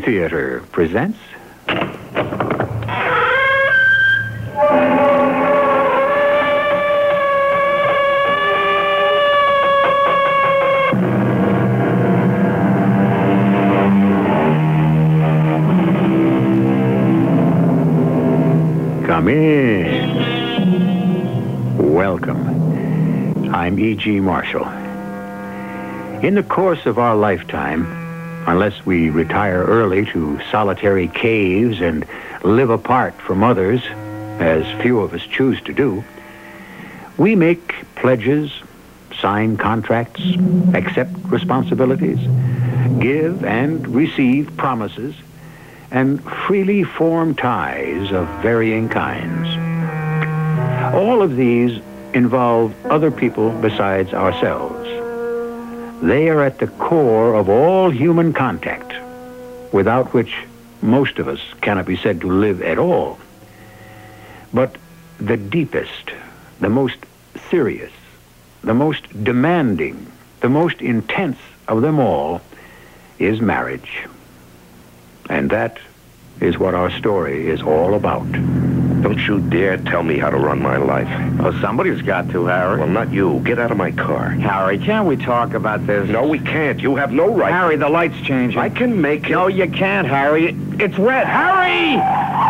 Theater presents... Come in. Welcome. I'm E.G. Marshall. In the course of our lifetime, unless we retire early to solitary caves and live apart from others, as few of us choose to do, we make pledges, sign contracts, accept responsibilities, give and receive promises, and freely form ties of varying kinds. All of these involve other people besides ourselves. They are at the core of all human contact, without which most of us cannot be said to live at all. But the deepest, the most serious, the most demanding, the most intense of them all is marriage. And that is what our story is all about. Don't you dare tell me how to run my life. Oh, somebody's got to, Harry. Well, not you. Get out of my car. Harry, can't we talk about this? No, we can't. You have no right. Harry, the light's changing. I can make it. No, you can't, Harry. It's red. Harry!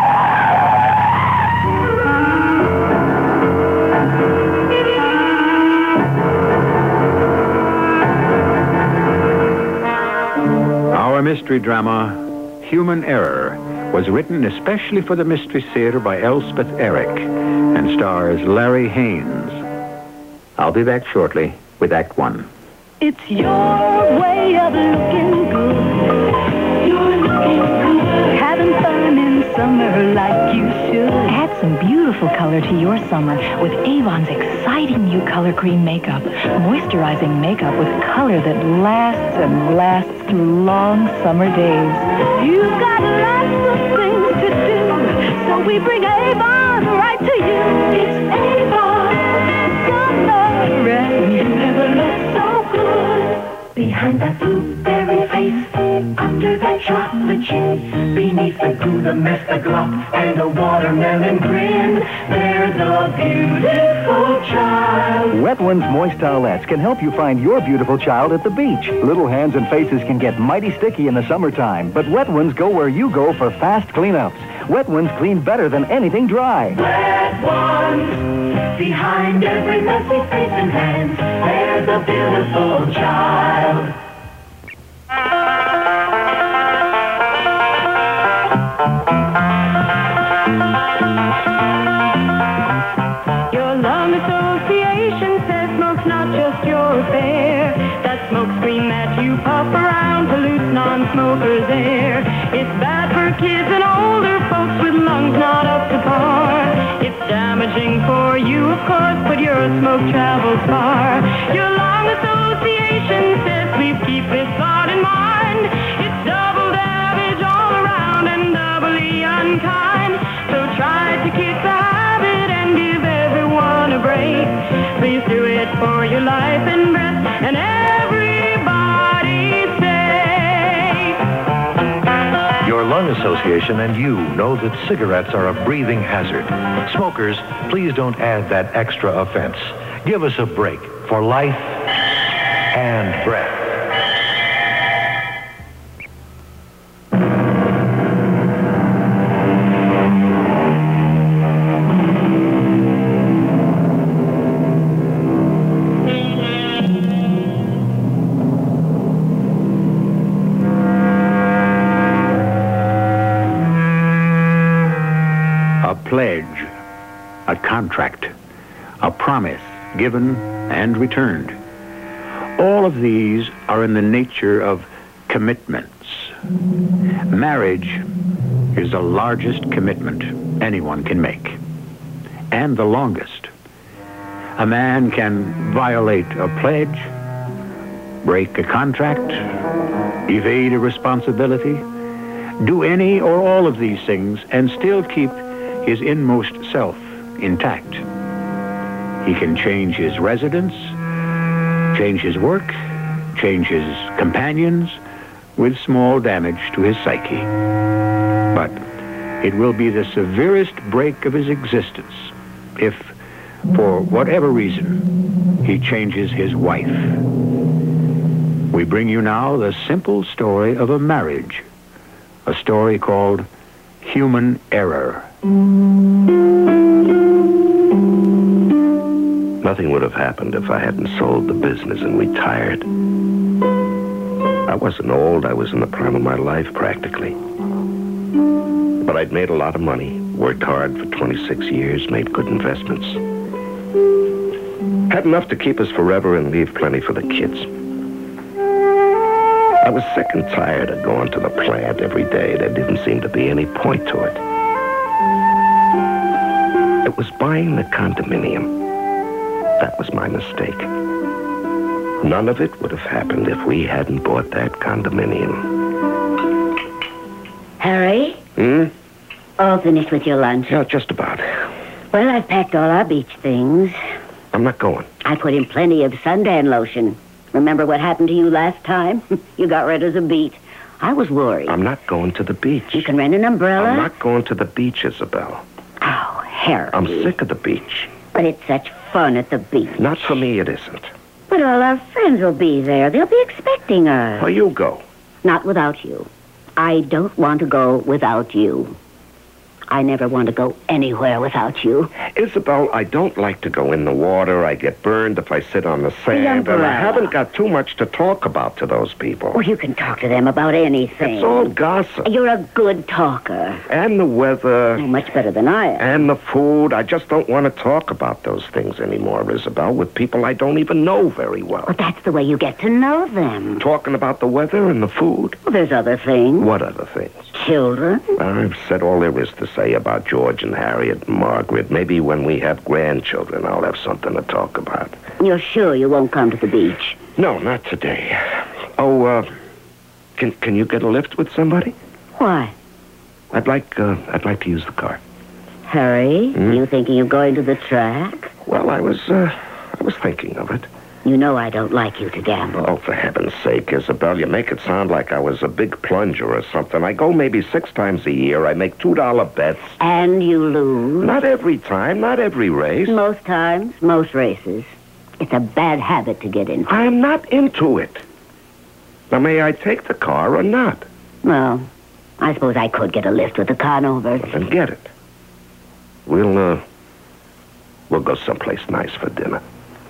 Our mystery drama, Human Error, was written especially for the Mystery Theater by Elspeth Eric and stars Larry Haynes. I'll be back shortly with Act One. It's your way of looking good. You're looking good. Having fun in summer like you should. Add some beautiful color to your summer with Avon's exciting new color cream makeup. Moisturizing makeup with color that lasts and lasts through long summer days. You've got lots of things to do, so we bring Avon right to you. It's Avon summer, and you never look so good. Behind that blueberry face, under that chocolate chin, beneath the Gouda mess, the glop, and the watermelon grin, there's a beautiful child. Wet Ones Moist Towelettes can help you find your beautiful child at the beach. Little hands and faces can get mighty sticky in the summertime, but Wet Ones go where you go for fast cleanups. Wet Ones clean better than anything dry. Wet Ones, behind every messy face and hands, there's a beautiful child. Your lung association says smoke's not just your affair. That smoke screen that you puff around pollutes non-smokers' air. It's bad for kids and older folks with lungs not up to par. It's damaging for you, of course, but your smoke travels far. Your lung association says please keep this thought in mind. It's double damage all around and doubly unkind. So try to kick the habit and give everyone a break. Please do it for your life and breath and everybody's sake. Your lung association and you know that cigarettes are a breathing hazard. Smokers, please don't add that extra offense. Give us a break for life and breath. A pledge, a contract, a promise given and returned. All of these are in the nature of commitments. Marriage is the largest commitment anyone can make, and the longest. A man can violate a pledge, break a contract, evade a responsibility, do any or all of these things, and still keep his inmost self intact. He can change his residence, change his work, change his companions, with small damage to his psyche. But it will be the severest break of his existence if, for whatever reason, he changes his wife. We bring you now the simple story of a marriage, a story called Human Error. Nothing would have happened if I hadn't sold the business and retired. I wasn't old. I was in the prime of my life, practically. But I'd made a lot of money, worked hard for 26 years, made good investments. Had enough to keep us forever and leave plenty for the kids. I was sick and tired of going to the plant every day. There didn't seem to be any point to it. It was buying the condominium. That was my mistake. None of it would have happened if we hadn't bought that condominium. Harry? All finished with your lunch? Yeah, just about. Well, I've packed all our beach things. I'm not going. I put in plenty of suntan lotion. Remember what happened to you last time? You got red as a beet. I was worried. I'm not going to the beach. You can rent an umbrella. I'm not going to the beach, Isabel. Oh, Harry. I'm sick of the beach. But it's such fun at the beach. Not for me, it isn't. But all our friends will be there. They'll be expecting us. Oh, you go. Not without you. I don't want to go without you. I never want to go anywhere without you. Isabel, I don't like to go in the water. I get burned if I sit on the sand. And I haven't got too much to talk about to those people. Well, you can talk to them about anything. It's all gossip. You're a good talker. And the weather. Oh, much better than I am. And the food. I just don't want to talk about those things anymore, Isabel, with people I don't even know very well. Well, that's the way you get to know them. Talking about the weather and the food. Well, there's other things. What other things? Children. I've said all there is to say about George and Harriet and Margaret. Maybe when we have grandchildren, I'll have something to talk about. You're sure you won't come to the beach? No, not today. Oh, can you get a lift with somebody? Why? I'd like to use the car. Harry, you thinking of going to the track? Well, I was thinking of it. You know I don't like you to gamble. Oh, for heaven's sake, Isabel, you make it sound like I was a big plunger or something. I go maybe 6 times a year. I make $2 bets. And you lose? Not every time, not every race. Most times, most races. It's a bad habit to get into. I'm not into it. Now, may I take the car or not? Well, I suppose I could get a lift with the Conovers. Well, then get it. We'll go someplace nice for dinner.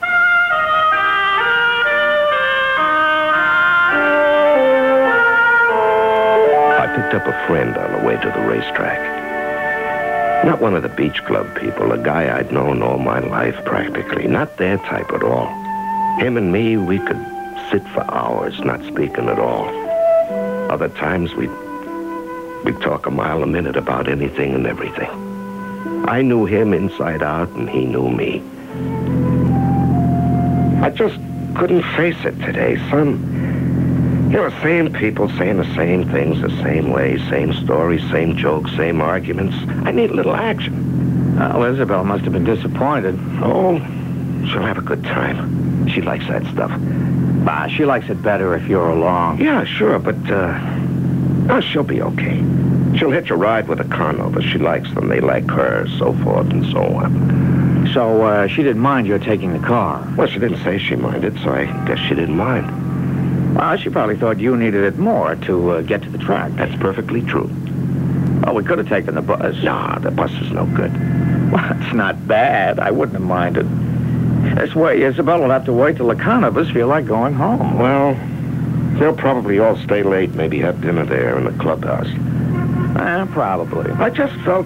I picked up a friend on the way to the racetrack. Not one of the beach club people, a guy I'd known all my life practically. Not their type at all. Him and me, we could sit for hours, not speaking at all. Other times we'd talk a mile a minute about anything and everything. I knew him inside out and he knew me. I just couldn't face it today, son. You know, same people saying the same things the same way, same stories, same jokes, same arguments. I need a little action. Well, Isabel must have been disappointed. Oh, she'll have a good time. She likes that stuff. Bah, she likes it better if you're along. Yeah, sure, but, she'll be okay. She'll hitch a ride with a Conover. She likes them. They like her, so forth and so on. So, she didn't mind your taking the car? Well, she didn't say she minded, so I guess she didn't mind. Well, she probably thought you needed it more to get to the track. That's perfectly true. Oh, we could have taken the bus. Nah, the bus is no good. Well, it's not bad. I wouldn't have minded. This way, Isabel will have to wait till the Conovers feel like going home. Well, they'll probably all stay late, maybe have dinner there in the clubhouse. Probably. I just felt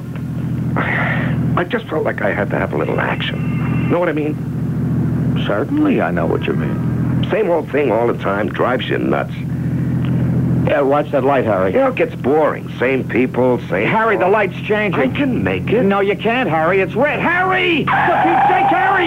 like I had to have a little action. Know what I mean? Certainly, I know what you mean. Same old thing all the time drives you nuts. Yeah, watch that light, Harry. You know, it gets boring. Same people, same... Harry, the light's changing. I can make it. No, you can't, Harry. It's red. Harry! For Pete's sake, Harry!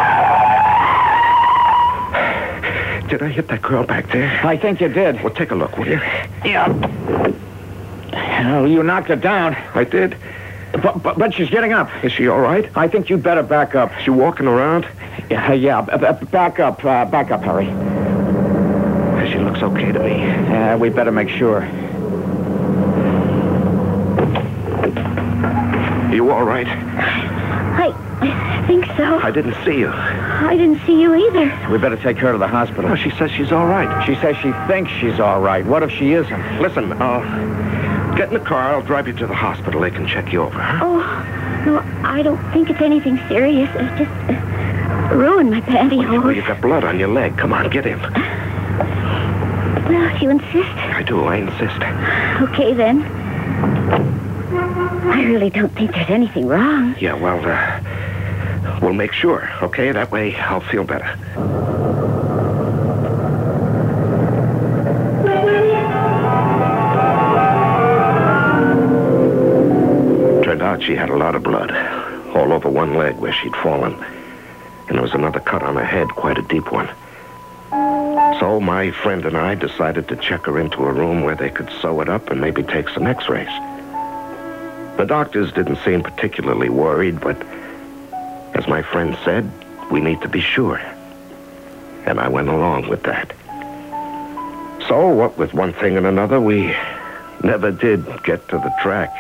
Did I hit that girl back there? I think you did. Well, take a look, will you? Yeah. Oh, you knocked her down. I did. But she's getting up. Is she all right? I think you'd better back up. Is she walking around? Yeah, back up, Harry. She looks okay. okay to me. Yeah, we better make sure. You all right? I think so. I didn't see you. I didn't see you either. We better take her to the hospital. No, she says she's all right. She says she thinks she's all right. What if she isn't? Listen, get in the car. I'll drive you to the hospital. They can check you over, huh? Oh, no, I don't think it's anything serious. It just ruined my pantyhose. Well, you've got blood on your leg. Come on, get in. Well, if you insist. I do. I insist. Okay, then. I really don't think there's anything wrong. Yeah, well, we'll make sure, okay? That way I'll feel better. Turned out she had a lot of blood, all over one leg where she'd fallen. And there was another cut on her head, quite a deep one. So my friend and I decided to check her into a room where they could sew it up and maybe take some x-rays. The doctors didn't seem particularly worried, but as my friend said, we need to be sure. And I went along with that. So, what with one thing and another, we never did get to the track.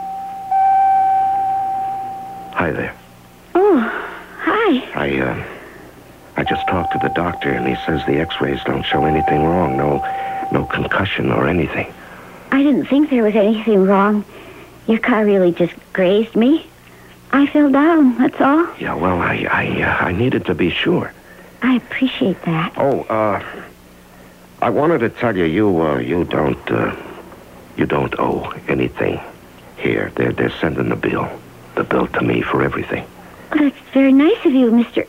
Hi there. Oh, hi. I just talked to the doctor, and he says the x-rays don't show anything wrong. No concussion or anything. I didn't think there was anything wrong. Your car really just grazed me. I fell down, that's all. Yeah, well, I needed to be sure. I appreciate that. Oh, I wanted to tell you, you don't owe anything. Here, they're sending the bill to me for everything. Well, that's very nice of you, Mr.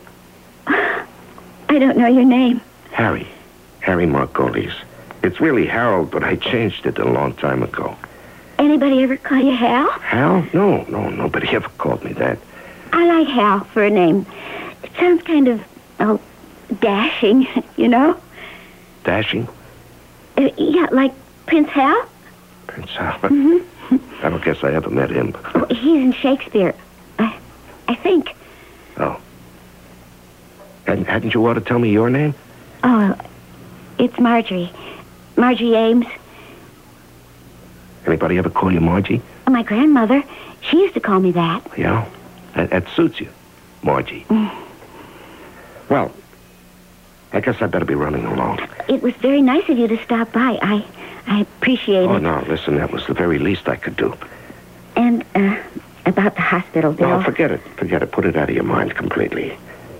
I don't know your name. Harry Margolis. It's really Harold, but I changed it a long time ago. Anybody ever call you Hal? Hal? No, nobody ever called me that. I like Hal for a name. It sounds kind of, dashing, you know? Dashing? Yeah, like Prince Hal? Prince Hal? Mm-hmm. I don't guess I ever met him. Oh, he's in Shakespeare. I think. Oh. Hadn't you ought to tell me your name? Oh, it's Marjorie. Marjorie Ames. Anybody ever call you Margie? My grandmother. She used to call me that. Yeah? That suits you, Margie. Well, I guess I better be running along. It was very nice of you to stop by. I appreciate it. Oh, no, listen, that was the very least I could do. And, about the hospital bill. No, forget it. Put it out of your mind completely.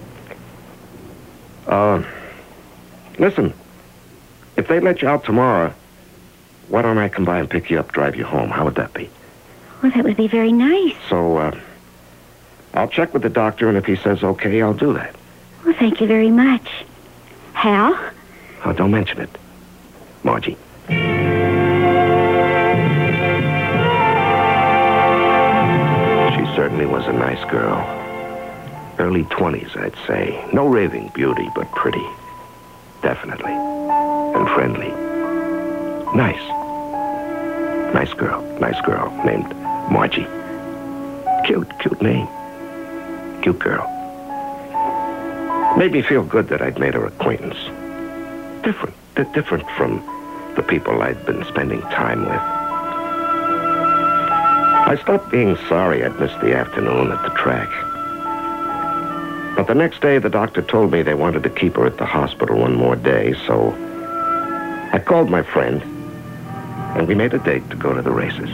Listen, if they let you out tomorrow, why don't I come by and pick you up, drive you home? How would that be? Well, that would be very nice. So, I'll check with the doctor, and if he says okay, I'll do that. Well, thank you very much. Hal? Oh, don't mention it, Margie. She certainly was a nice girl. Early 20s, I'd say. No raving beauty, but pretty. Definitely. And friendly. Nice. Nice girl named Margie. Cute name. Cute girl. Made me feel good that I'd made her acquaintance. Different from the people I'd been spending time with. I stopped being sorry I'd missed the afternoon at the track. But the next day, the doctor told me they wanted to keep her at the hospital one more day, so I called my friend, and we made a date to go to the races.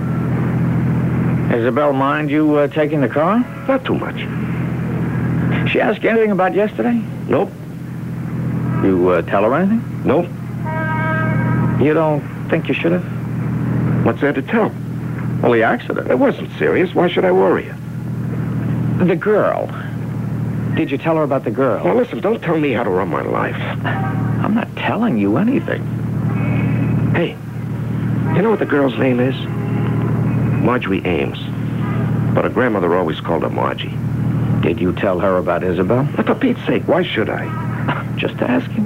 Isabel mind you taking the car? Not too much. She asked you anything about yesterday? Nope. You tell her anything? Nope. You don't think you should have? What's there to tell? Well, the accident. It wasn't serious. Why should I worry you? The girl. Did you tell her about the girl? Well, listen, don't tell me how to run my life. I'm not telling you anything. Hey, you know what the girl's name is? Marjorie Ames. But her grandmother always called her Margie. Did you tell her about Isabel? But for Pete's sake, why should I? Just asking.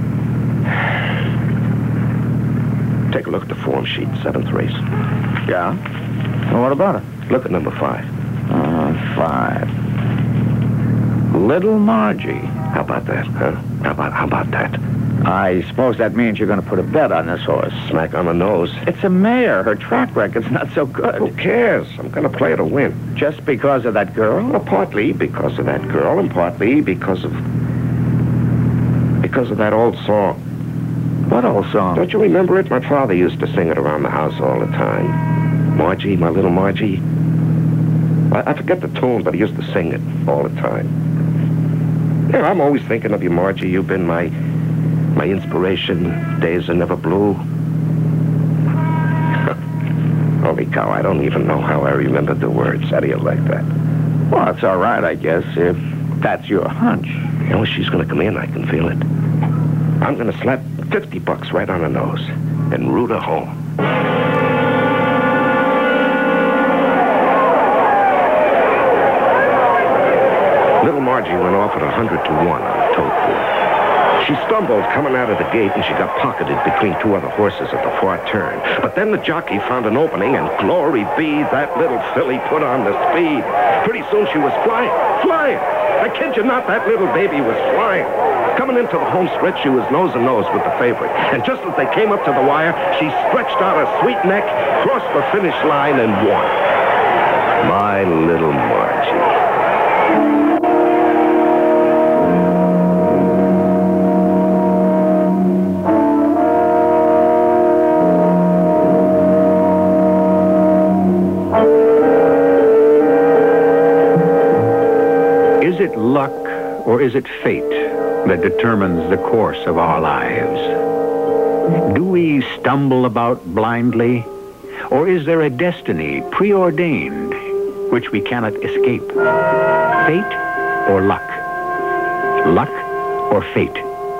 Take a look at the form sheet, 7th race. Yeah? Well, what about it? Look at number 5. 5. Little Margie. How about that, huh? How about that? I suppose that means you're going to put a bet on this horse. Smack on the nose. It's a mare. Her track record's not so good. Who cares? I'm going to play her to win. Just because of that girl? Well, partly because of that girl, and partly because of that old song. What old song? Don't you remember it? My father used to sing it around the house all the time. Margie, my little Margie. I forget the tune, but he used to sing it all the time. Yeah, I'm always thinking of you, Margie. You've been my inspiration. Days are never blue. Holy cow, I don't even know how I remember the words. How do you like that? Well, it's all right, I guess, if that's your hunch. You know, she's going to come in. I can feel it. I'm going to slap $50 right on her nose and root her home. Little Margie went off at 100 to 1 on the tote board. She stumbled coming out of the gate, and she got pocketed between two other horses at the far turn. But then the jockey found an opening, and glory be, that little filly put on the speed. Pretty soon she was flying. I kid you not, that little baby was flying. Coming into the home stretch, she was nose and nose with the favorite. And just as they came up to the wire, she stretched out her sweet neck, crossed the finish line, and won. My little Margie. Is it luck or is it fate that determines the course of our lives? Do we stumble about blindly, or is there a destiny preordained which we cannot escape? Fate or luck? Luck or fate?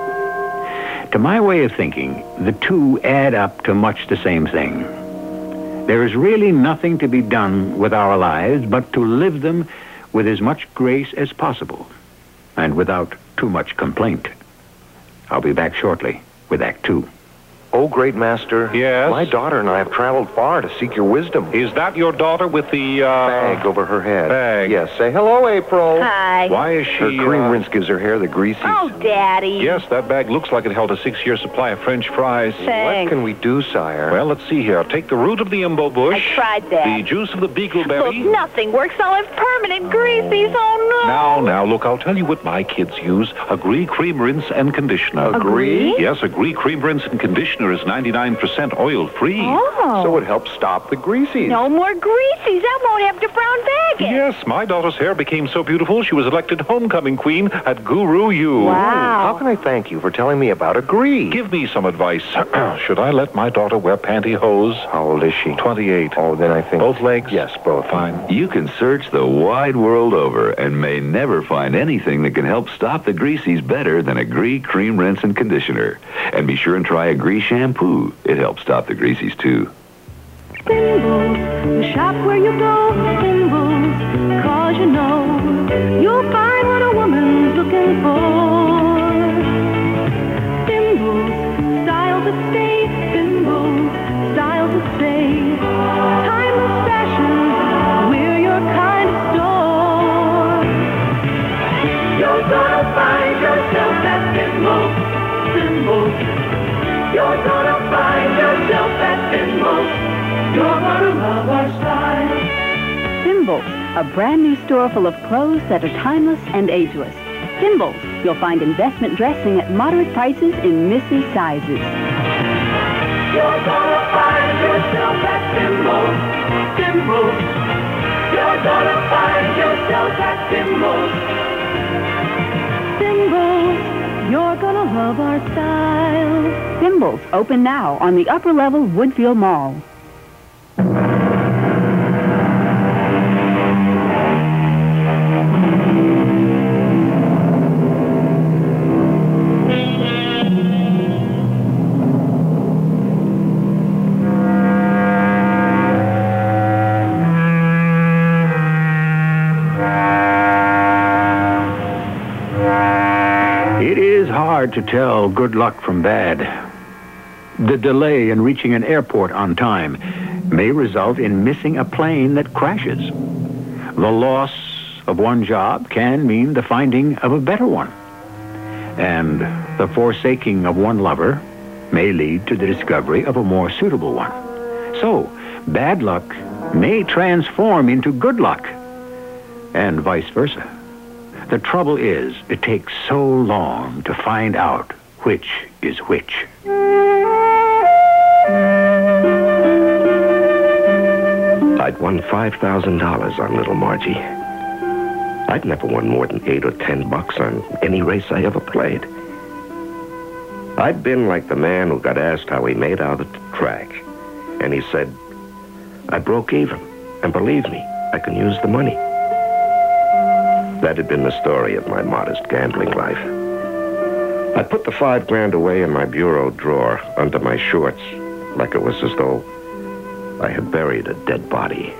To my way of thinking, the two add up to much the same thing. There is really nothing to be done with our lives but to live them with as much grace as possible, and without too much complaint. I'll be back shortly with Act 2. Oh, great master. Yes? My daughter and I have traveled far to seek your wisdom. Is that your daughter with the, Bag over her head. Bag. Yes, say hello, April. Hi. Why is she, Her cream rinse gives her hair the greasies. Oh, Daddy. Yes, that bag looks like it held a 6-year supply of French fries. What Thanks. can we do, sire? Well, let's see here. Take the root of the imbo bush. I tried that. The juice of the beagleberry. Look, nothing works. I'll have permanent greasies. Oh, no. Now, look, I'll tell you what my kids use. Agree Cream Rinse and Conditioner. Agree? Yes, Agree Cream Rinse and Conditioner is 99% oil-free. Oh. So it helps stop the greasies. No more greasies. I won't have to brown bag it. Yes, my daughter's hair became so beautiful, she was elected homecoming queen at Guru U. Wow. How can I thank you for telling me about Agree? Give me some advice. Should I let my daughter wear pantyhose? How old is she? 28. Oh, then I think... Both legs? Yes, both. Fine. You can search the wide world over and may never find anything that can help stop the greasies better than Agree Cream Rinse and Conditioner. And be sure and try Agree Shampoo. It helps stop the greasies, too. Thimbles, the shop where you go, Thimbles, 'cause you know you'll find what a woman's looking for. Thimbles, styles that stay, Thimbles, styles that stay. Timeless fashion, we're your kind of store. You're gonna find yourself at Thimbles, Thimbles. You're gonna find yourself at Thimbles. You're gonna love our style. Thimbles, a brand new store full of clothes that are timeless and ageless. Thimbles, you'll find investment dressing at moderate prices in Missy sizes. You're gonna find yourself at Thimbles, Thimbles. You're gonna find yourself at Thimbles. Thimbles, you're gonna love our style. Thimbles, open now on the upper level Woodfield Mall. It is hard to tell good luck from bad. The delay in reaching an airport on time may result in missing a plane that crashes. The loss of one job can mean the finding of a better one. And The forsaking of one lover may lead to the discovery of a more suitable one. So, bad luck may transform into good luck, and vice versa. The trouble is, it takes so long to find out which is which. I'd won $5,000 on Little Margie. I'd never won more than $8 or $10 on any race I ever played. I'd been like the man who got asked how he made out at the track. And he said, I broke even. And believe me, I can use the money. That had been the story of my modest gambling life. I put the $5,000 away in my bureau drawer under my shorts, like it was as though I had buried a dead body.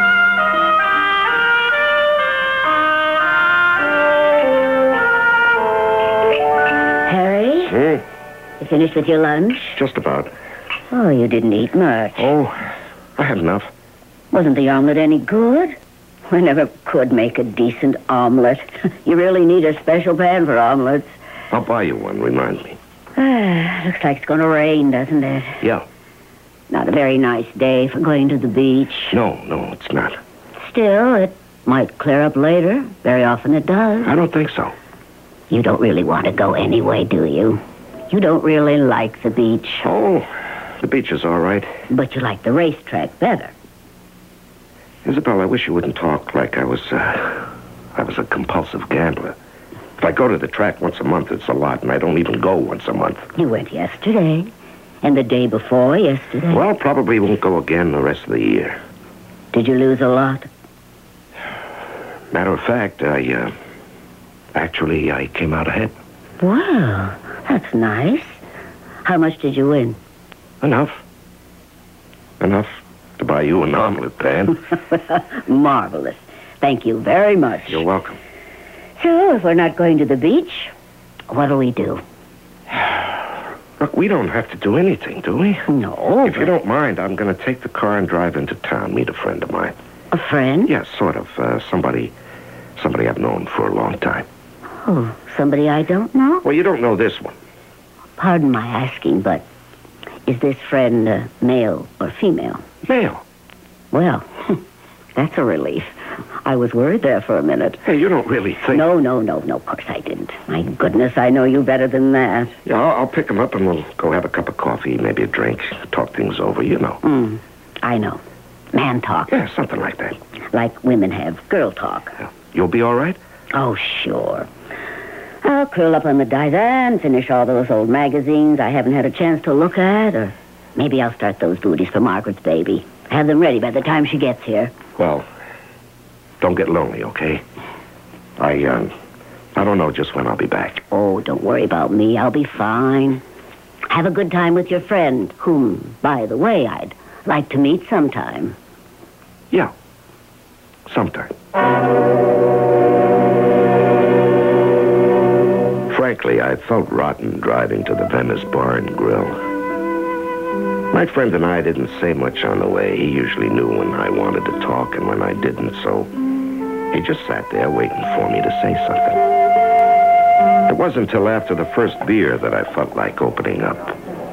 Harry? You finished with your lunch? Just about. Oh, you didn't eat much. Oh, I had enough. Wasn't the omelet any good? I never could make a decent omelet. You really need a special pan for omelets. I'll buy you one, remind me. Looks like it's going to rain, doesn't it? Yeah. Not a very nice day for going to the beach. No, it's not. Still, it might clear up later. Very often it does. I don't think so. You don't really want to go anyway, do you? You don't really like the beach. Oh, the beach is all right. But you like the racetrack better. Isabel, I wish you wouldn't talk like I was a compulsive gambler. If I go to the track once a month, it's a lot, and I don't even go once a month. You went yesterday, and the day before yesterday. Well, probably won't go again the rest of the year. Did you lose a lot? Matter of fact, I came out ahead. Wow, that's nice. How much did you win? Enough to buy you an omelet pan. Marvelous. Thank you very much. You're welcome. So, if we're not going to the beach, what do we do? Look, we don't have to do anything, do we? No. If you don't mind, I'm going to take the car and drive into town, meet a friend of mine. A friend? Yes, sort of. Somebody I've known for a long time. Oh, somebody I don't know? Well, you don't know this one. Pardon my asking, but is this friend male or female? Male. Well, that's a relief. I was worried there for a minute. Hey, you don't really think... No, of course I didn't. My goodness, I know you better than that. Yeah, I'll pick him up and we'll go have a cup of coffee, maybe a drink, talk things over, you know. I know. Man talk. Yeah, something like that. Like women have girl talk. Yeah. You'll be all right? Oh, sure. I'll curl up on the divan, finish all those old magazines I haven't had a chance to look at, or maybe I'll start those duties for Margaret's baby. Have them ready by the time she gets here. Well, don't get lonely, okay? I don't know just when I'll be back. Oh, don't worry about me. I'll be fine. Have a good time with your friend, whom, by the way, I'd like to meet sometime. Yeah, sometime. Frankly, I felt rotten driving to the Venice Bar and Grill. My friend and I didn't say much on the way. He usually knew when I wanted to talk and when I didn't, so he just sat there waiting for me to say something. It wasn't until after the first beer that I felt like opening up.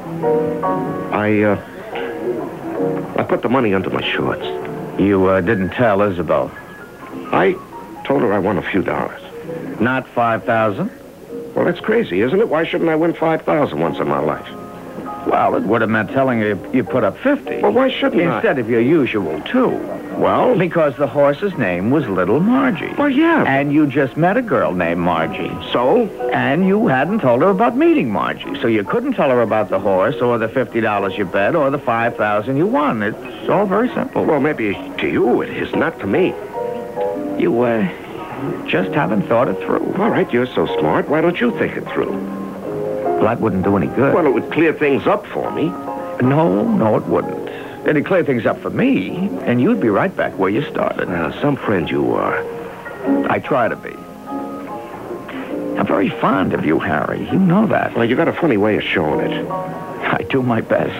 I put the money under my shorts. You didn't tell Isabel? I told her I won a few dollars. Not 5,000? Well, that's crazy, isn't it? Why shouldn't I win 5,000 once in my life? Well, it would have meant telling her you put up 50. Well, why shouldn't I? Instead of your usual 2. Well? Because the horse's name was Little Margie. Well, yeah. And you just met a girl named Margie. So? And you hadn't told her about meeting Margie. So you couldn't tell her about the horse or the $50 you bet or the 5,000 you won. It's all very simple. Well, maybe to you it is, not to me. You, just haven't thought it through. All right, you're so smart. Why don't you think it through? Well, that wouldn't do any good. Well, it would clear things up for me. No, it wouldn't. It'd clear things up for me, and you'd be right back where you started. Well, some friend you are. I try to be. I'm very fond of you, Harry. You know that. Well, you got a funny way of showing it. I do my best.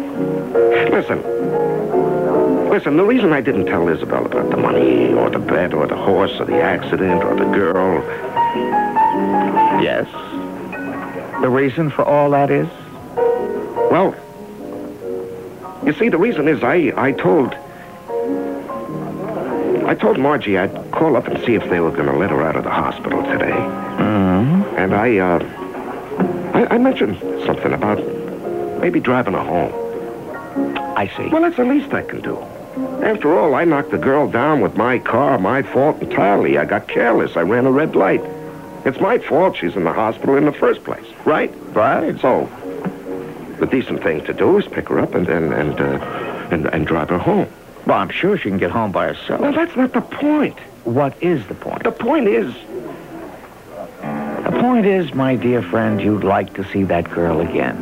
Listen, the reason I didn't tell Isabel about the money, or the bet, or the horse, or the accident, or the girl... Yes? The reason for all that is? Well, you see, the reason is I told Margie I'd call up and see if they were going to let her out of the hospital today. Mm-hmm. And I mentioned something about maybe driving her home. I see. Well, that's the least I can do. After all, I knocked the girl down with my car, my fault entirely. I got careless. I ran a red light. It's my fault she's in the hospital in the first place, right? Right. So, the decent thing to do is pick her up and drive her home. Well, I'm sure she can get home by herself. Well, that's not the point. What is the point? The point is... The point is, my dear friend, you'd like to see that girl again.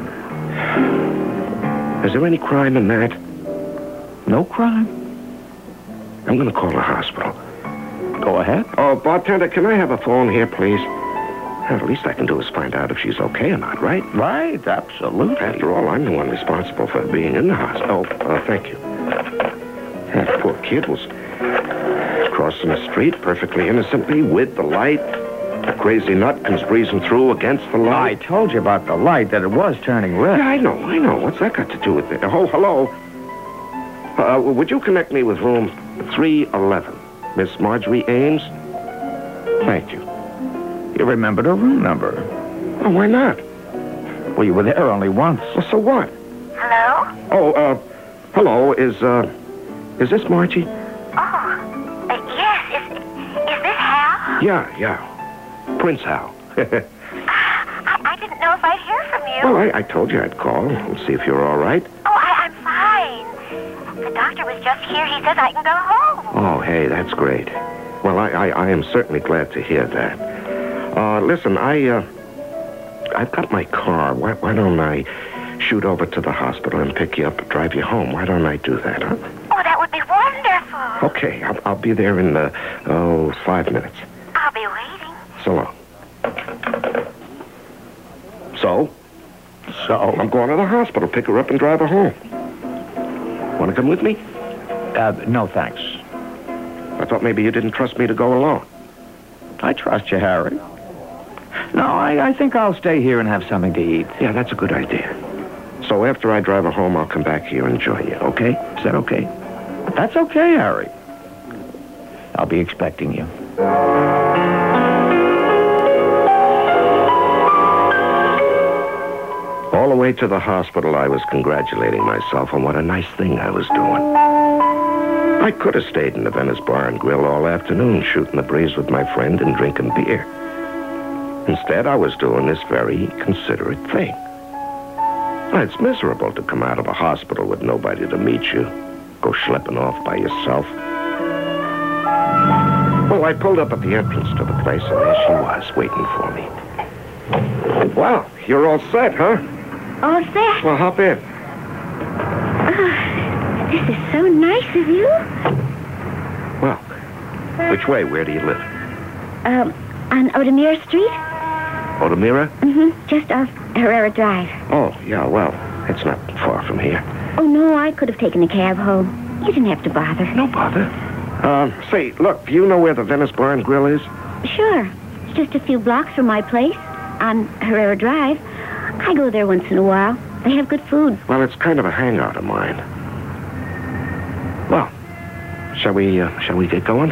Is there any crime in that? No crime. I'm going to call the hospital. Go ahead. Oh, bartender, can I have a phone here, please? Well, the least I can do is find out if she's okay or not, right? Right, absolutely. After all, I'm the one responsible for being in the hospital. Oh, thank you. That poor kid was crossing the street perfectly innocently with the light. A crazy nut comes breezing through against the light. I told you about the light, that it was turning red. Yeah, I know. What's that got to do with it? Oh, hello. Would you connect me with room 311? Miss Marjorie Ames? Thank you. You remembered her room number. Oh, why not? Well, you were there only once. Well, so what? Hello? Oh, hello. Is this Margie? Oh, yes. Is this Hal? Yeah. Prince Hal. I didn't know if I'd hear from you. Well, I told you I'd call and see if you're all right. Oh, I'm fine. The doctor was just here. He says I can go home. Oh, hey, that's great. Well, I am certainly glad to hear that. Listen, I've got my car. Why don't I shoot over to the hospital and pick you up and drive you home? Why don't I do that, huh? Oh, that would be wonderful. Okay, I'll be there in, 5 minutes. I'll be waiting. So long. So, I'm going to the hospital, pick her up and drive her home. Want to come with me? No, thanks. I thought maybe you didn't trust me to go alone. I trust you, Harry. No, I think I'll stay here and have something to eat. Yeah, that's a good idea. So after I drive her home, I'll come back here and join you, okay? Is that okay? That's okay, Harry. I'll be expecting you. All the way to the hospital, I was congratulating myself on what a nice thing I was doing. I could have stayed in the Venice Bar and Grill all afternoon, shooting the breeze with my friend and drinking beer. Instead, I was doing this very considerate thing. It's miserable to come out of a hospital with nobody to meet you, go schlepping off by yourself. Well, I pulled up at the entrance to the place, and there she was, waiting for me. Well, you're all set, huh? All set? Well, hop in. Oh, this is so nice of you. Well, which way? Where do you live? On Odemere Street? Odemere? Mm-hmm. Just off Herrera Drive. Oh, yeah, well, it's not far from here. Oh, no, I could have taken a cab home. You didn't have to bother. No bother. Say, look, do you know where the Venice Bar and Grill is? Sure. It's just a few blocks from my place on Herrera Drive. I go there once in a while. They have good food. Well, it's kind of a hangout of mine. Well, shall we get going?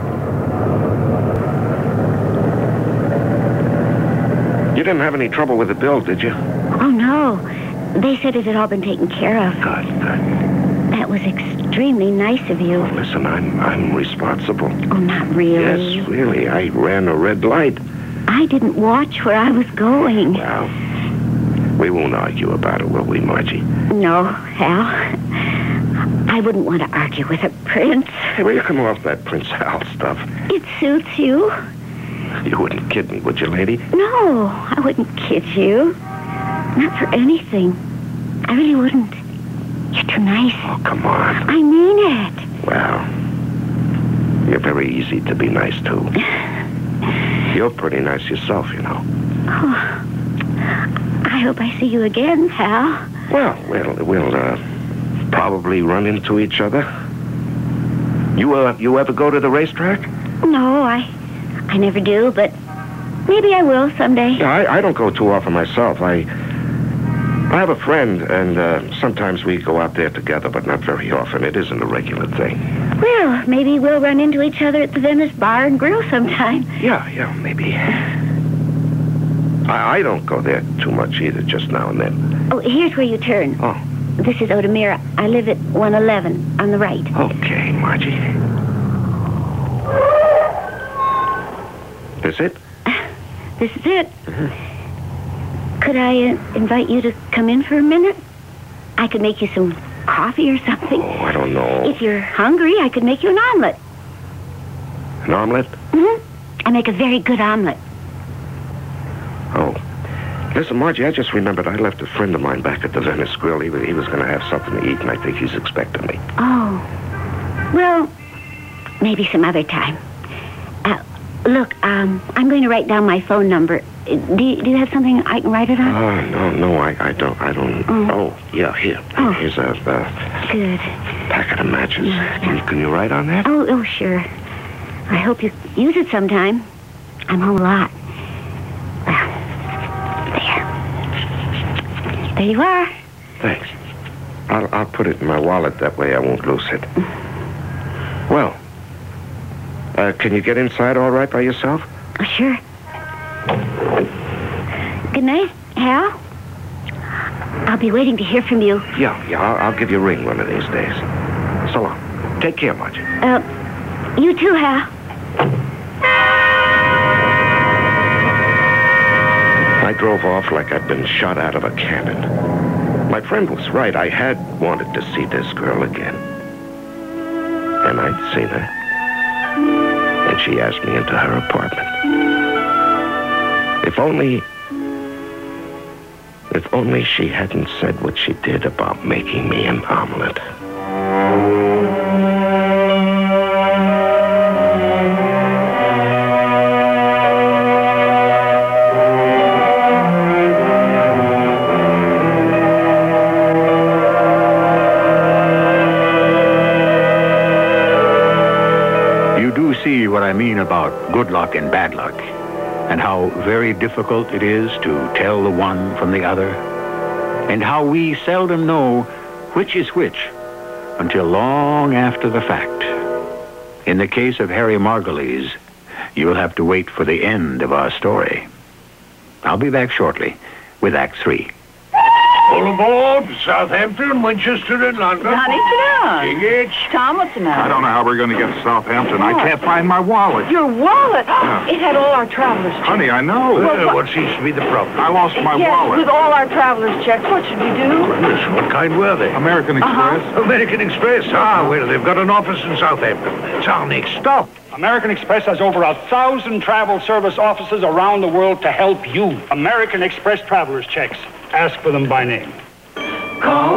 You didn't have any trouble with the bill, did you? Oh, no. They said it had all been taken care of. Good. That was extremely nice of you. Oh, listen, I'm responsible. Oh, not really. Yes, really. I ran a red light. I didn't watch where I was going. Well, we won't argue about it, will we, Margie? No, Hal. I wouldn't want to argue with a prince. Hey, will you come off that Prince Hal stuff? It suits you. You wouldn't kid me, would you, lady? No, I wouldn't kid you. Not for anything. I really wouldn't. You're too nice. Oh, come on. I mean it. Well, you're very easy to be nice to. You're pretty nice yourself, you know. Oh, I hope I see you again, Hal. Well, we'll probably run into each other. You ever go to the racetrack? No, I never do, but maybe I will someday. Yeah, I don't go too often myself. I have a friend, and sometimes we go out there together, but not very often. It isn't a regular thing. Well, maybe we'll run into each other at the Venice Bar and Grill sometime. Yeah, maybe. I don't go there too much either, just now and then. Oh, here's where you turn. Oh. This is Odemira. I live at 111 on the right. Okay, Margie. This it? This is it. Could I invite you to come in for a minute? I could make you some coffee or something. Oh, I don't know. If you're hungry, I could make you an omelet. An omelet? Mm-hmm. I make a very good omelet. Oh. Listen, Margie, I just remembered I left a friend of mine back at the Venice Grill. He was going to have something to eat, and I think he's expecting me. Oh. Well, maybe some other time. Look, I'm going to write down my phone number. Do you have something I can write it on? No, I don't. Oh, yeah, here. Oh. Here's a Good. packet of matches. Can you write on that? Oh, sure. I hope you use it sometime. I'm home a lot. Well, there you are. Thanks. I'll put it in my wallet. That way I won't lose it. Well, can you get inside all right by yourself? Oh, sure. Good night, Hal. I'll be waiting to hear from you. Yeah, I'll give you a ring one of these days. So long. Take care, Margie. You too, Hal. I drove off like I'd been shot out of a cannon. My friend was right. I had wanted to see this girl again. And I'd seen her. And she asked me into her apartment. If only she hadn't said what she did about making me an omelet. You do see what I mean about good luck and bad luck, and how very difficult it is to tell the one from the other, and how we seldom know which is which until long after the fact. In the case of Harry Margulies, you'll have to wait for the end of our story. I'll be back shortly with Act 3. All aboard, Southampton, Winchester, and London. Honey, sit down. Tickets. Tom, what's the matter? I don't know how we're going to get to Southampton. I can't find my wallet. Your wallet? It had all our traveler's checks. Honey, I know. Well, what seems to be the problem? I lost my yes, wallet. with all our traveler's checks, what should we do? Goodness, what kind were they? American Express. American Express? Ah, well, they've got an office in Southampton. It's our next stop. American Express has over 1,000 travel service offices around the world to help you. American Express traveler's checks. Ask for them by name. Call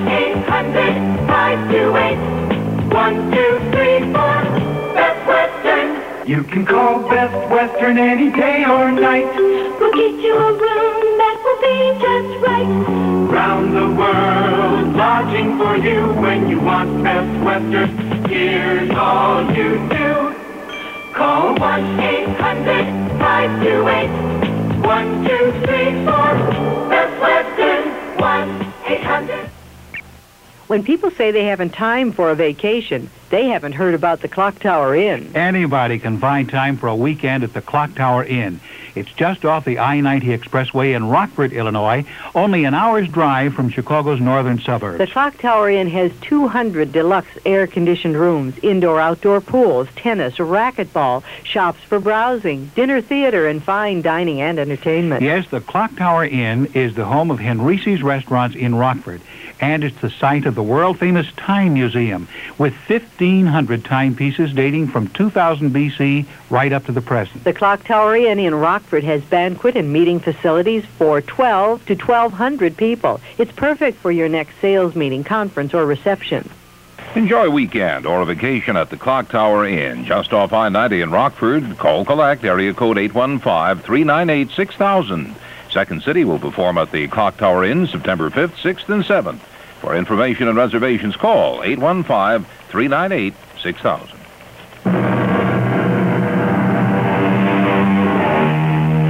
1-800-528-1234. Best Western. You can call Best Western any day or night. We'll get you a room that will be just right. Round the world, lodging for you when you want Best Western. Here's all you do. Call 1-800-528-1234. Best Western. 1-800. When people say they haven't time for a vacation, they haven't heard about the Clock Tower Inn. Anybody can find time for a weekend at the Clock Tower Inn. It's just off the I-90 Expressway in Rockford, Illinois, only an hour's drive from Chicago's northern suburbs. The Clock Tower Inn has 200 deluxe air-conditioned rooms, indoor-outdoor pools, tennis, racquetball, shops for browsing, dinner theater, and fine dining and entertainment. Yes, the Clock Tower Inn is the home of Henrice's Restaurants in Rockford, and it's the site of the world-famous Time Museum, with 1,500 timepieces dating from 2000 B.C. right up to the present. The Clock Tower Inn in Rockford has banquet and meeting facilities for 12 to 1,200 people. It's perfect for your next sales meeting, conference, or reception. Enjoy a weekend or a vacation at the Clock Tower Inn, just off I-90 in Rockford. Call collect, area code 815-398-6000. Second City will perform at the Clock Tower Inn September 5th, 6th, and 7th. For information and reservations, call 815-398-6000.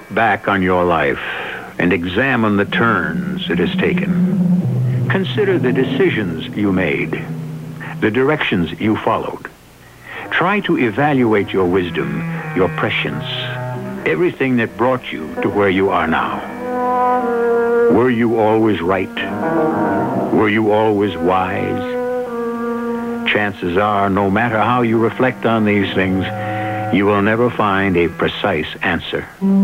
back on your life and examine the turns it has taken. Consider the decisions you made, the directions you followed. Try to evaluate your wisdom, your prescience, everything that brought you to where you are now. Were you always right? Were you always wise? Chances are, no matter how you reflect on these things, you will never find a precise answer.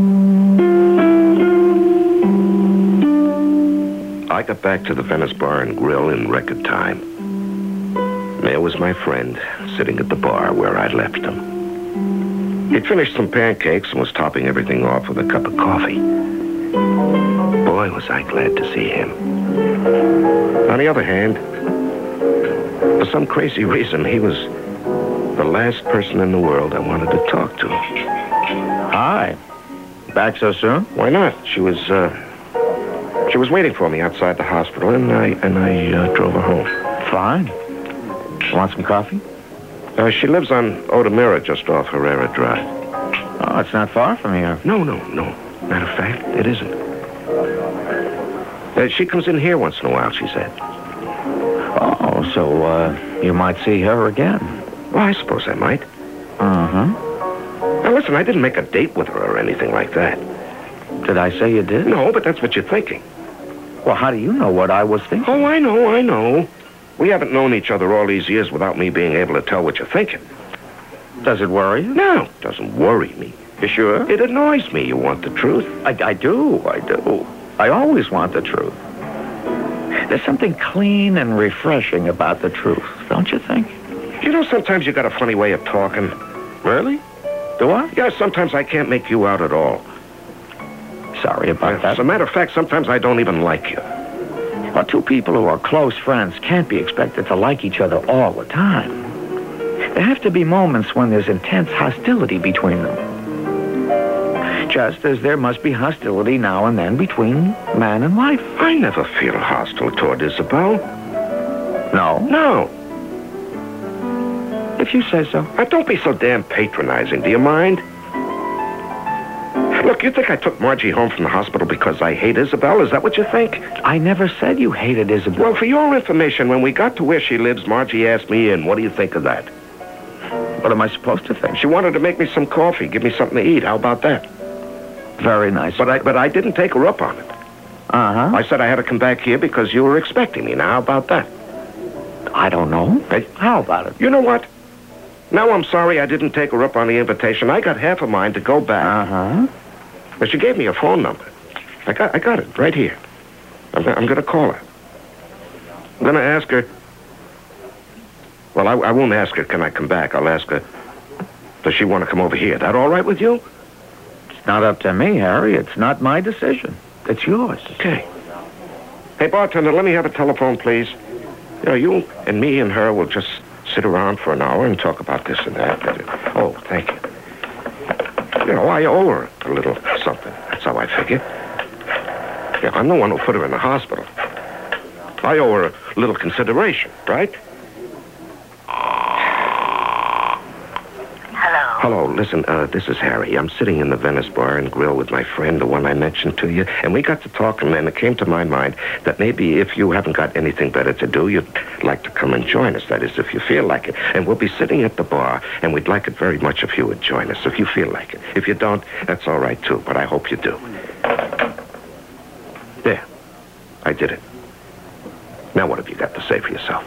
I got back to the Venice Bar and Grill in record time. There was my friend sitting at the bar where I'd left him. He'd finished some pancakes and was topping everything off with a cup of coffee. Boy, was I glad to see him. On the other hand, for some crazy reason, he was the last person in the world I wanted to talk to. Hi. Back so soon? Why not? She was waiting for me outside the hospital, and I drove her home. Fine. Want some coffee? She lives on Odemira, just off Herrera Drive. Oh, it's not far from here. No. Matter of fact, it isn't. She comes in here once in a while, she said. Oh, so, you might see her again. Well, I suppose I might. Uh-huh. Now, listen, I didn't make a date with her or anything like that. Did I say you did? No, but that's what you're thinking. Well, how do you know what I was thinking? Oh, I know. We haven't known each other all these years without me being able to tell what you're thinking. Does it worry you? No, it doesn't worry me. You sure? It annoys me you want the truth. I do. I always want the truth. There's something clean and refreshing about the truth, don't you think? You know, sometimes you got a funny way of talking. Really? Do I? Yeah, sometimes I can't make you out at all. Sorry about that. As a matter of fact, sometimes I don't even like you. Well, two people who are close friends can't be expected to like each other all the time. There have to be moments when there's intense hostility between them. Just as there must be hostility now and then between man and wife. I never feel hostile toward Isabel. No? No. If you say so. Don't be so damn patronizing. Do you mind? Look, you think I took Margie home from the hospital because I hate Isabel? Is that what you think? I never said you hated Isabel. Well, for your information, when we got to where she lives, Margie asked me in. What do you think of that? What am I supposed to think? She wanted to make me some coffee, give me something to eat. How about that? Very nice. But I didn't take her up on it. Uh-huh. I said I had to come back here because you were expecting me. Now, how about that? I don't know. Hey, how about it? You know what? Now I'm sorry I didn't take her up on the invitation. I got half a mind to go back. Uh-huh. But she gave me a phone number. I got it right here. I'm going to call her. I'm going to ask her. Well, I won't ask her, can I come back? I'll ask her, does she want to come over here? That all right with you? It's not up to me, Harry. It's not my decision. It's yours. Okay. Hey, bartender, let me have a telephone, please. You know, you and me and her will just sit around for an hour and talk about this and that. Oh, thank you. You know, I owe her a little something. That's how I figure. Yeah, I'm the one who put her in the hospital. I owe her a little consideration, right? Hello, listen, this is Harry. I'm sitting in the Venice Bar and Grill with my friend, the one I mentioned to you, and we got to talking, and it came to my mind that maybe if you haven't got anything better to do, you'd like to come and join us. That is, if you feel like it. And we'll be sitting at the bar, and we'd like it very much if you would join us, if you feel like it. If you don't, that's all right, too, but I hope you do. There. I did it. Now what have you got to say for yourself?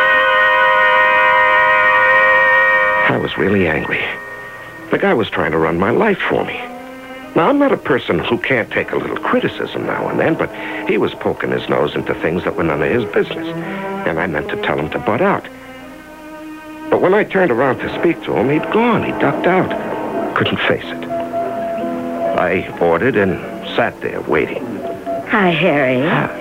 I was really angry. The guy was trying to run my life for me. Now, I'm not a person who can't take a little criticism now and then, but he was poking his nose into things that were none of his business. And I meant to tell him to butt out. But when I turned around to speak to him, he'd gone. He ducked out. Couldn't face it. I ordered and sat there waiting. Hi, Harry.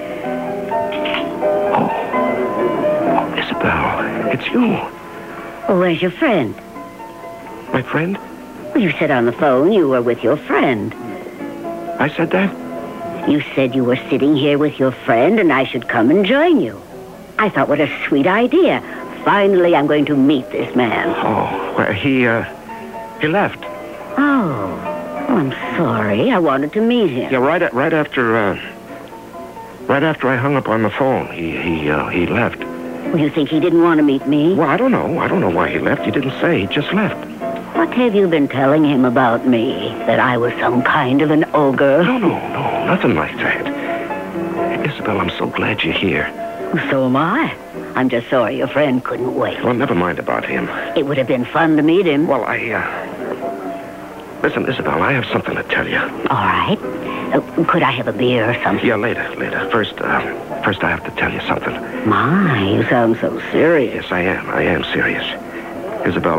Oh, Isabel, it's you. Oh, where's your friend? My friend? Well, you said on the phone you were with your friend. I said that? You said you were sitting here with your friend and I should come and join you. I thought, what a sweet idea. Finally, I'm going to meet this man. Oh, well, he left. Oh. I'm sorry. I wanted to meet him. Yeah, right after I hung up on the phone, he left. Well, you think he didn't want to meet me? Well, I don't know. I don't know why he left. He didn't say. He just left. What have you been telling him about me? That I was some kind of an ogre? No, nothing like that. Isabel, I'm so glad you're here. So am I. I'm just sorry your friend couldn't wait. Well, never mind about him. It would have been fun to meet him. Well, Listen, Isabel, I have something to tell you. All right. Could I have a beer or something? Yeah, later. First I have to tell you something. My, you sound so serious. Yes, I am serious. Isabel,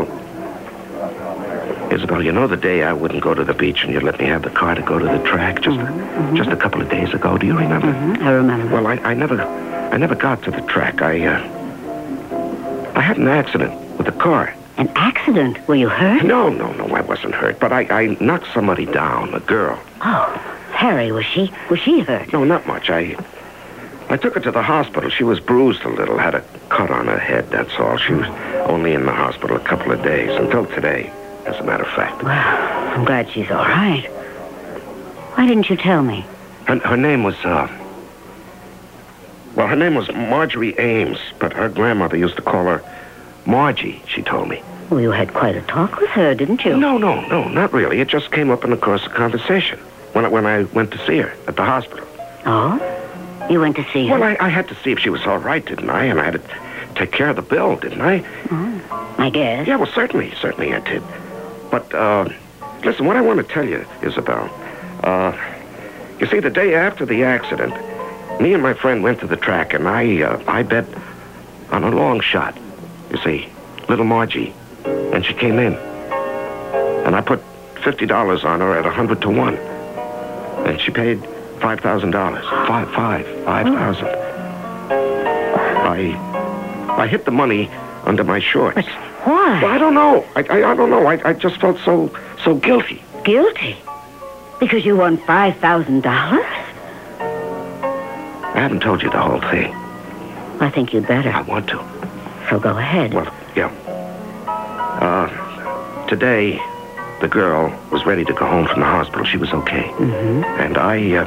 you know the day I wouldn't go to the beach and you let me have the car to go to the track just a couple of days ago. Do you remember? I remember. Well, I never got to the track. I had an accident with a car. An accident? Were you hurt? No, I wasn't hurt. But I knocked somebody down, a girl. Oh, Harry, was she hurt? No, not much. I took her to the hospital. She was bruised a little, had a cut on her head, that's all. She was only in the hospital a couple of days, until today, as a matter of fact. Well, I'm glad she's all right. Why didn't you tell me? Her name was, her name was Marjorie Ames, but her grandmother used to call her Margie, she told me. Well, you had quite a talk with her, didn't you? No, not really. It just came up in the course of conversation when I went to see her at the hospital. Oh? You went to see her? Well, I had to see if she was all right, didn't I? And I had to take care of the bill, didn't I? Oh, I guess. Yeah, well, certainly I did. But, listen, what I want to tell you, Isabel, you see, the day after the accident, me and my friend went to the track, and I bet on a long shot. You see, little Margie, and she came in. And I put $50 on her at 100 to 1. And she paid $5,000. $5,000. I hid the money under my shorts. But why? Well, I don't know. I don't know. I just felt so guilty. Guilty? Because you won $5,000? I haven't told you the whole thing. I think you'd better. I want to. So go ahead. Well, yeah. Today, the girl was ready to go home from the hospital. She was okay. Mm-hmm. And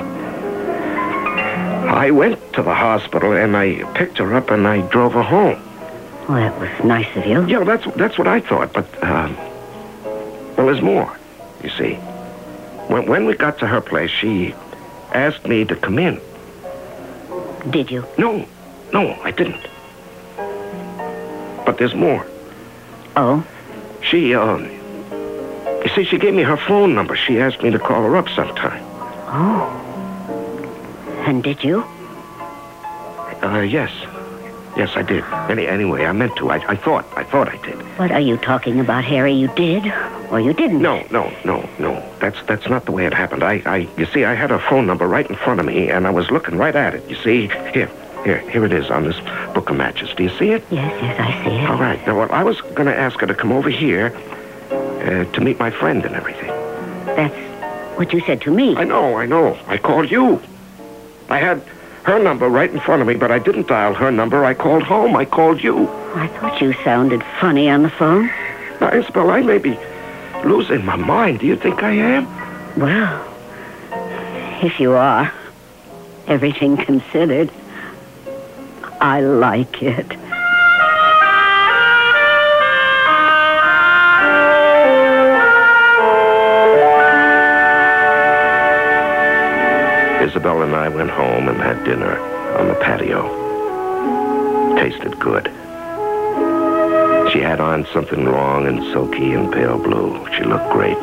I went to the hospital and I picked her up and I drove her home. Well, that was nice of you. Yeah, that's what I thought. But, well, there's more, you see. When we got to her place, she asked me to come in. Did you? No, I didn't. But there's more. Oh? She, you see, she gave me her phone number. She asked me to call her up sometime. Oh. And did you? Yes. Yes, I did. Anyway, I meant to. I thought I did. What are you talking about, Harry? You did or you didn't? No. That's not the way it happened. You see, I had her phone number right in front of me, and I was looking right at it. You see? Here it is on this book of matches. Do you see it? Yes, I see it. All right. Now, well, I was going to ask her to come over here to meet my friend and everything. That's what you said to me. I know. I called you. I had her number right in front of me, but I didn't dial her number. I called home. I called you. I thought you sounded funny on the phone. Now, Isabel, I may be losing my mind. Do you think I am? Well, if you are, everything considered, I like it. Isabel and I went home and had dinner on the patio. Tasted good. She had on something long and silky and pale blue. She looked great.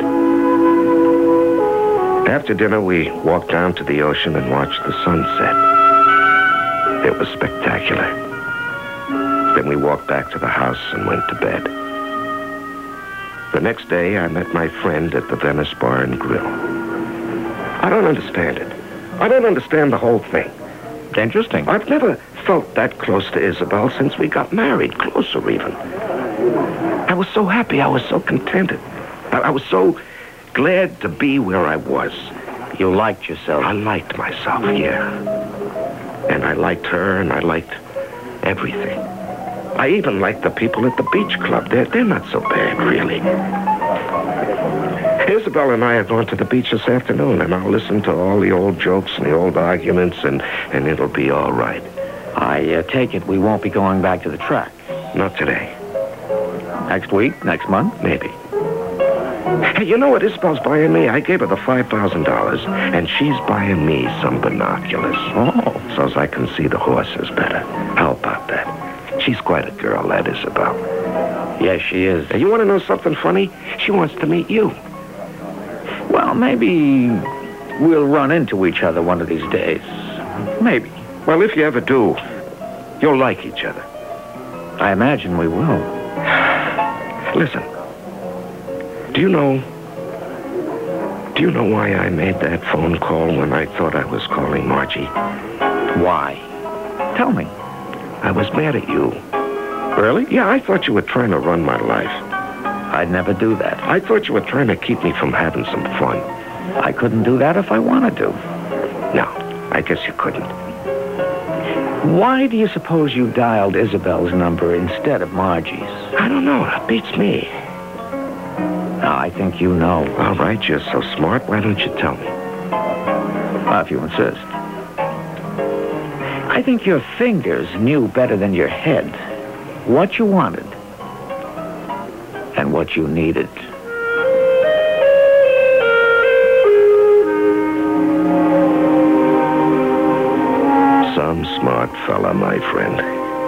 After dinner, we walked down to the ocean and watched the sunset. It was spectacular. Then we walked back to the house and went to bed. The next day, I met my friend at the Venice Bar and Grill. I don't understand it. I don't understand the whole thing. It's interesting. I've never felt that close to Isabel since we got married, closer even. I was so happy. I was so contented. I was so glad to be where I was. You liked yourself? I liked myself, yeah. And I liked her, and I liked everything. I even liked the people at the beach club. They're not so bad, really. Isabel and I are going to the beach this afternoon, and I'll listen to all the old jokes and the old arguments, and it'll be all right. I take it we won't be going back to the track. Not today. Next week? Next month? Maybe. Hey, you know what Isabel's buying me? I gave her the $5,000, and she's buying me some binoculars. Oh. So I can see the horses better. How about that? She's quite a girl, that Isabel. Yes, she is. Hey, you want to know something funny? She wants to meet you. Well, maybe we'll run into each other one of these days. Maybe. Well, if you ever do, you'll like each other. I imagine we will. Listen. Do you know why I made that phone call when I thought I was calling Margie? Why? Tell me. I was mad at you. Really? Yeah, I thought you were trying to run my life. I'd never do that. I thought you were trying to keep me from having some fun. I couldn't do that if I wanted to. No, I guess you couldn't. Why do you suppose you dialed Isabel's number instead of Margie's? I don't know. That beats me. No, I think you know. All right, you're so smart. Why don't you tell me? Well, if you insist. I think your fingers knew better than your head what you wanted and what you needed. Some smart fella, my friend.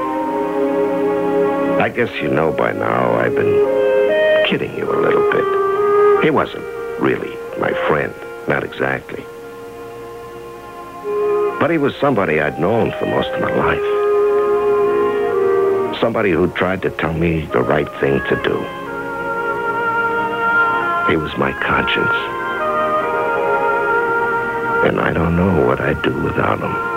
I guess you know by now I've been kidding you a little bit. He wasn't really my friend, not exactly. But he was somebody I'd known for most of my life. Somebody who tried to tell me the right thing to do. He was my conscience. And I don't know what I'd do without him.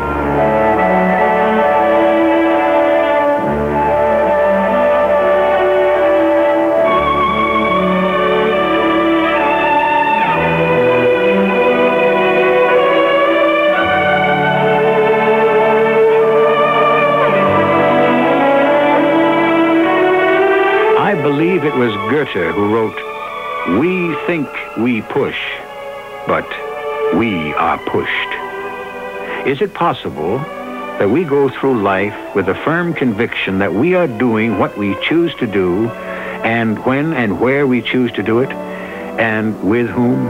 It was Goethe who wrote, "We think we push, but we are pushed." Is it possible that we go through life with a firm conviction that we are doing what we choose to do, and when and where we choose to do it, and with whom?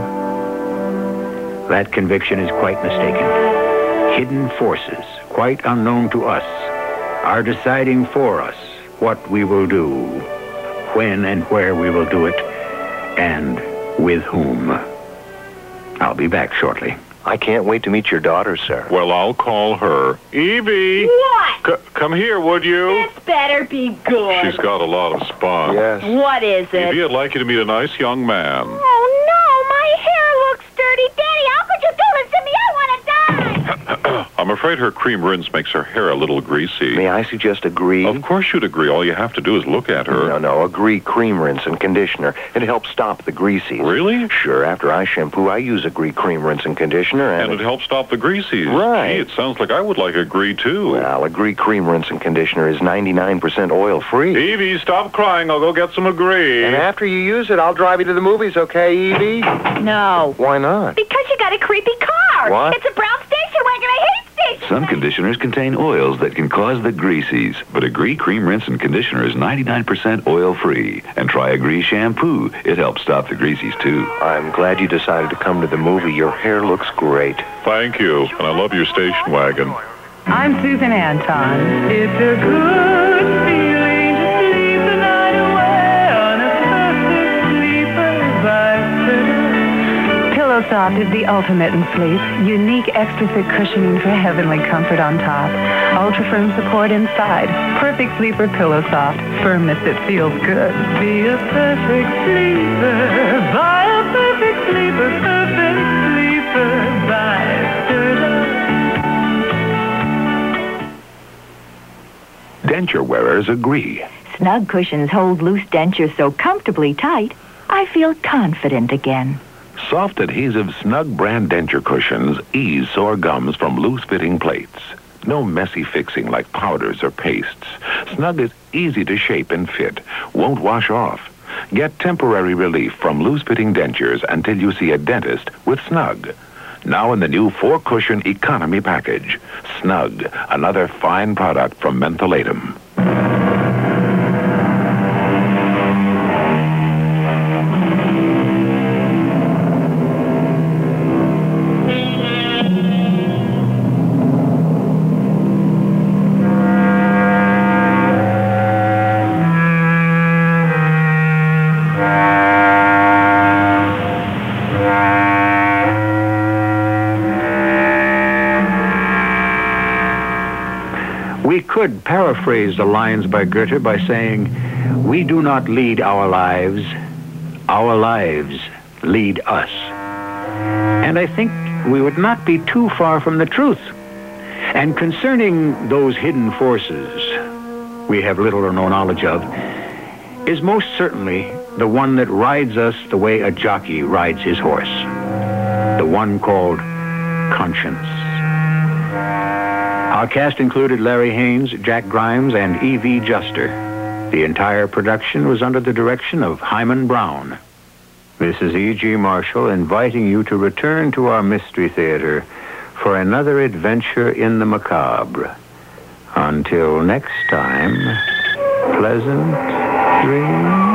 That conviction is quite mistaken. Hidden forces, quite unknown to us, are deciding for us what we will do, when and where we will do it, and with whom. I'll be back shortly. I can't wait to meet your daughter, sir. Well, I'll call her. Evie! What? Come here, would you? This better be good. She's got a lot of spunk. Yes. What is it? Evie, I'd like you to meet a nice young man. Oh, no, my hair looks dirty. Daddy, how could you do this to me? I want to die. I'm afraid her cream rinse makes her hair a little greasy. May I suggest agree? Of course you'd agree. All you have to do is look at her. No, agree cream rinse and conditioner. It helps stop the greasies. Really? Sure, after I shampoo, I use agree cream rinse and conditioner. And it helps stop the greasies. Right. Gee, it sounds like I would like agree, too. Well, agree cream rinse and conditioner is 99% oil-free. Evie, stop crying. I'll go get some agree. And after you use it, I'll drive you to the movies, okay, Evie? No. Why not? Because you got a creepy car. What? It's a brown station wagon. I hate station Some conditioners contain oils that can cause the greasies, but Agree Cream Rinse and Conditioner is 99% oil-free. And try Agree Shampoo. It helps stop the greasies, too. I'm glad you decided to come to the movie. Your hair looks great. Thank you, and I love your station wagon. I'm Susan Anton. It's a good feeling to sleep the night away on a perfect sleeper by Pillow Soft is the ultimate in sleep. Unique extra thick cushioning for heavenly comfort on top. Ultra firm support inside. Perfect sleeper Pillow Soft. Firmness that feels good. Be a perfect sleeper. Buy a perfect sleeper. Perfect sleeper by Denture wearers agree. Snug cushions hold loose dentures so comfortably tight, I feel confident again. Soft adhesive Snug brand denture cushions ease sore gums from loose-fitting plates. No messy fixing like powders or pastes. Snug is easy to shape and fit, won't wash off. Get temporary relief from loose-fitting dentures until you see a dentist with Snug. Now in the new 4-cushion economy package. Snug, another fine product from Mentholatum. We could paraphrase the lines by Goethe by saying, "We do not lead our lives lead us." And I think we would not be too far from the truth. And concerning those hidden forces we have little or no knowledge of, is most certainly the one that rides us the way a jockey rides his horse, the one called conscience. Our cast included Larry Haynes, Jack Grimes, and E.V. Juster. The entire production was under the direction of Hyman Brown. This is E.G. Marshall inviting you to return to our Mystery Theater for another adventure in the macabre. Until next time, pleasant dreams.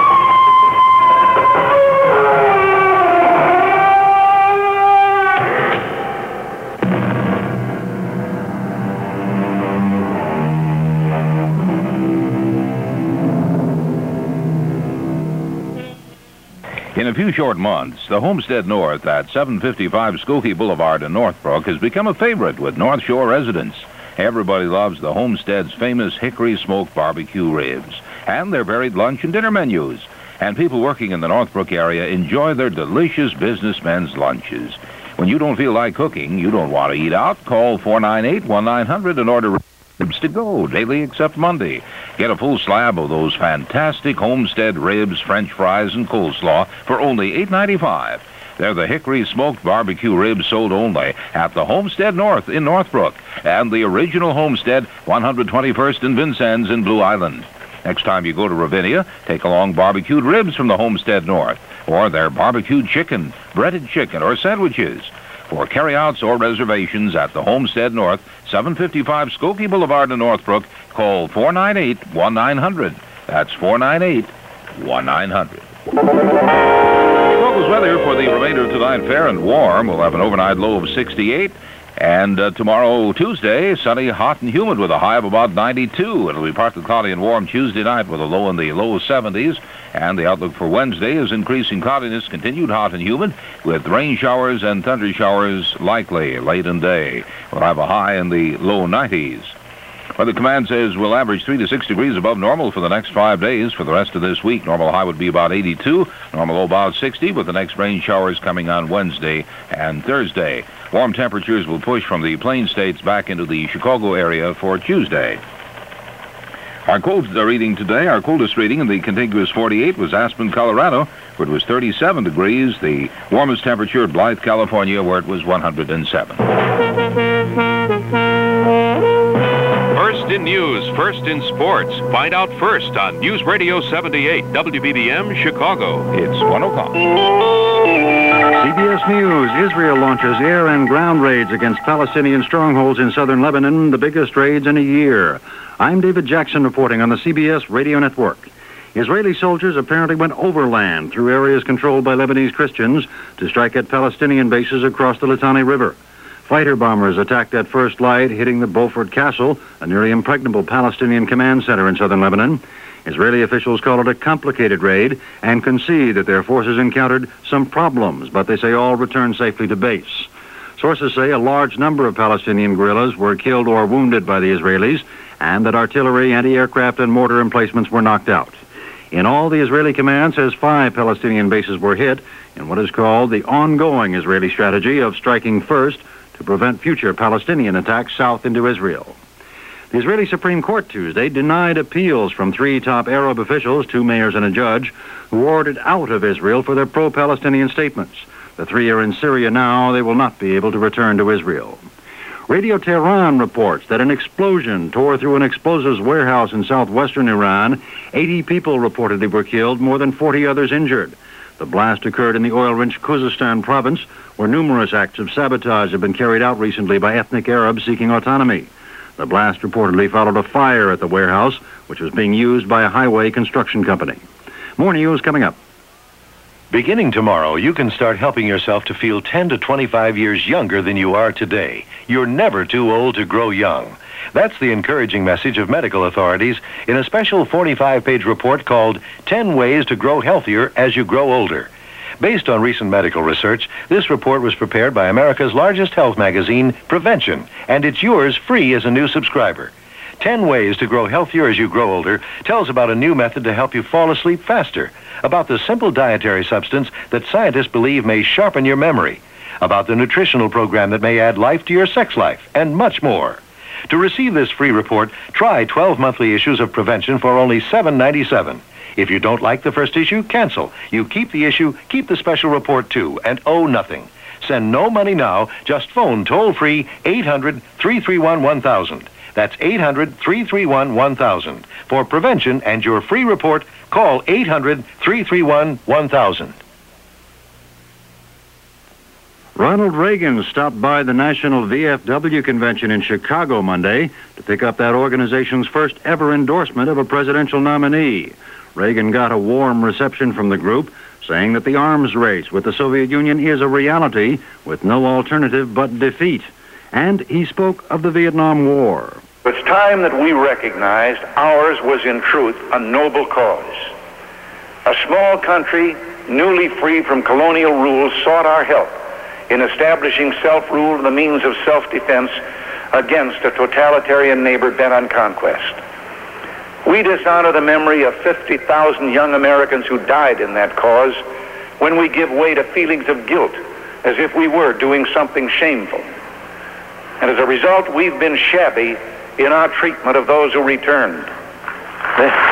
In a few short months, the Homestead North at 755 Skokie Boulevard in Northbrook has become a favorite with North Shore residents. Everybody loves the Homestead's famous hickory smoked barbecue ribs and their varied lunch and dinner menus. And people working in the Northbrook area enjoy their delicious businessmen's lunches. When you don't feel like cooking, you don't want to eat out, call 498-1900 and order ribs to go, daily except Monday. Get a full slab of those fantastic Homestead ribs, French fries, and coleslaw for only $8.95. They're the hickory smoked barbecue ribs sold only at the Homestead North in Northbrook and the original Homestead 121st and Vincennes in Blue Island. Next time you go to Ravinia, take along barbecued ribs from the Homestead North or their barbecued chicken, breaded chicken, or sandwiches. For carryouts or reservations at the Homestead North, 755 Skokie Boulevard in Northbrook, call 498-1900. That's 498-1900. Locals weather for the remainder of tonight, fair and warm. We'll have an overnight low of 68. And tomorrow, Tuesday, sunny, hot, and humid with a high of about 92. It'll be partly cloudy and warm Tuesday night with a low in the low 70s. And the outlook for Wednesday is increasing cloudiness, continued hot and humid, with rain showers and thunder showers likely late in day. We'll have a high in the low 90s. Weather Command says we'll average 3 to 6 degrees above normal for the next 5 days. For the rest of this week, normal high would be about 82, normal low about 60, with the next rain showers coming on Wednesday and Thursday. Warm temperatures will push from the Plain States back into the Chicago area for Tuesday. Our coldest reading today, our coldest reading in the contiguous 48 was Aspen, Colorado, where it was 37 degrees. The warmest temperature at Blythe, California, where it was 107. First in news, first in sports. Find out first on News Radio 78, WBBM, Chicago. It's 1 o'clock. CBS News, Israel launches air and ground raids against Palestinian strongholds in southern Lebanon, the biggest raids in a year. I'm David Jackson reporting on the CBS Radio Network. Israeli soldiers apparently went overland through areas controlled by Lebanese Christians to strike at Palestinian bases across the Litani River. Fighter bombers attacked at first light, hitting the Beaufort Castle, a nearly impregnable Palestinian command center in southern Lebanon. Israeli officials call it a complicated raid and concede that their forces encountered some problems, but they say all returned safely to base. Sources say a large number of Palestinian guerrillas were killed or wounded by the Israelis, and that artillery, anti-aircraft, and mortar emplacements were knocked out. In all, the Israeli command says 5 Palestinian bases were hit in what is called the ongoing Israeli strategy of striking first to prevent future Palestinian attacks south into Israel. The Israeli Supreme Court Tuesday denied appeals from 3 top Arab officials, 2 mayors and a judge, who ordered out of Israel for their pro-Palestinian statements. The 3 are in Syria now. They will not be able to return to Israel. Radio Tehran reports that an explosion tore through an explosives warehouse in southwestern Iran. 80 people reportedly were killed, more than 40 others injured. The blast occurred in the oil-rich Khuzestan province, where numerous acts of sabotage have been carried out recently by ethnic Arabs seeking autonomy. The blast reportedly followed a fire at the warehouse, which was being used by a highway construction company. More news coming up. Beginning tomorrow, you can start helping yourself to feel 10 to 25 years younger than you are today. You're never too old to grow young. That's the encouraging message of medical authorities in a special 45-page report called 10 Ways to Grow Healthier as You Grow Older. Based on recent medical research, this report was prepared by America's largest health magazine, Prevention, and it's yours free as a new subscriber. 10 Ways to Grow Healthier as You Grow Older tells about a new method to help you fall asleep faster, about the simple dietary substance that scientists believe may sharpen your memory, about the nutritional program that may add life to your sex life, and much more. To receive this free report, try 12 monthly issues of Prevention for only $7.97. If you don't like the first issue, cancel. You keep the issue, keep the special report too, and owe nothing. Send no money now, just phone toll-free 800-331-1000. That's 800-331-1000. For Prevention and your free report, call 800-331-1000. Ronald Reagan stopped by the National VFW Convention in Chicago Monday to pick up that organization's first ever endorsement of a presidential nominee. Reagan got a warm reception from the group, saying that the arms race with the Soviet Union is a reality with no alternative but defeat. And he spoke of the Vietnam War. It's time that we recognized ours was in truth a noble cause. A small country, newly free from colonial rule, sought our help in establishing self-rule and the means of self-defense against a totalitarian neighbor bent on conquest. We dishonor the memory of 50,000 young Americans who died in that cause when we give way to feelings of guilt as if we were doing something shameful. And as a result, we've been shabby in our treatment of those who returned.